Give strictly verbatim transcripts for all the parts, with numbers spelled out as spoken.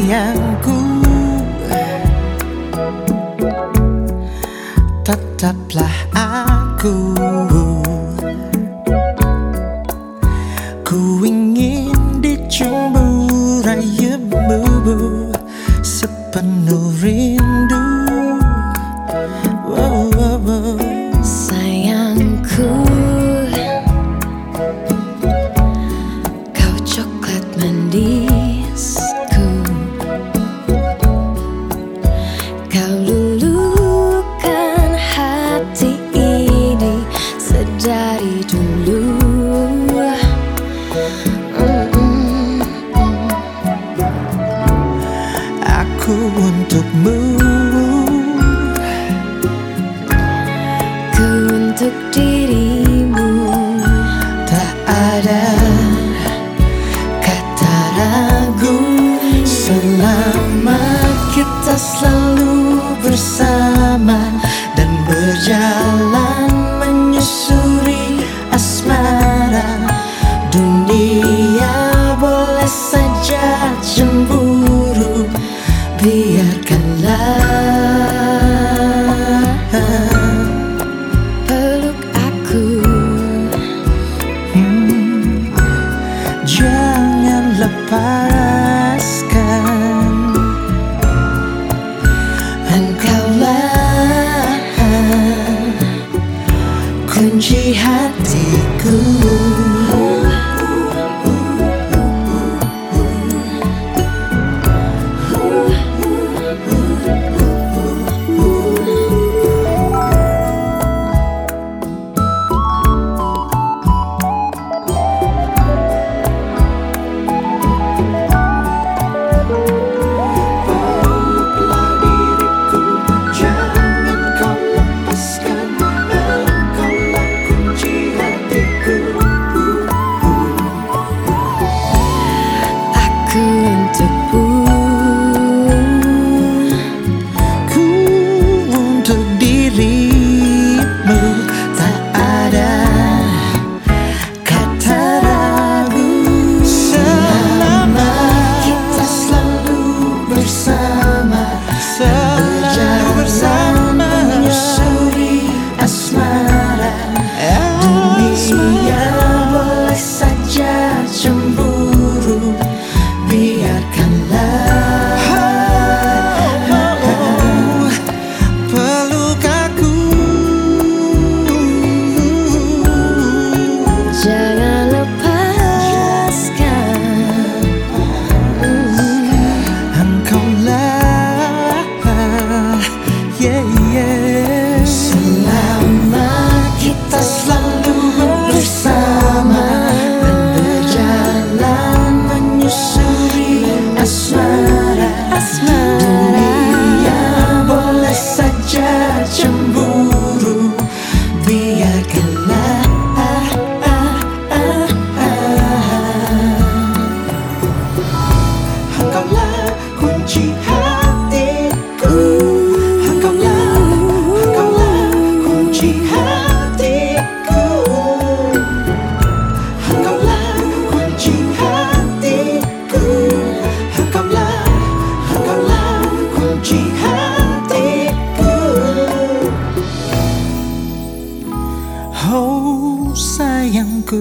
sayangku, tetaplah aku. Ku ingin dicemburu rayamu sepenuh rindu. Oh, oh, oh. Sayangku, kau coklat manisku, kau luluhkan hati ini sedari dulu. Mm-mm. Aku untukmu, ku untuk dirimu. tak ada kata ragu selama kita selalu bersama dan berjalan menyusuri asmara. Dunia boleh saja cemburu, biarkanlah. Peluk aku, Hmm, jangan lepaskan. Engkaulah kunci hatiku. Oh sayangku,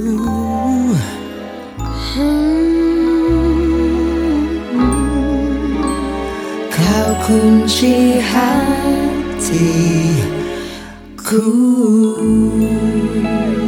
hmm, kau kunci hatiku.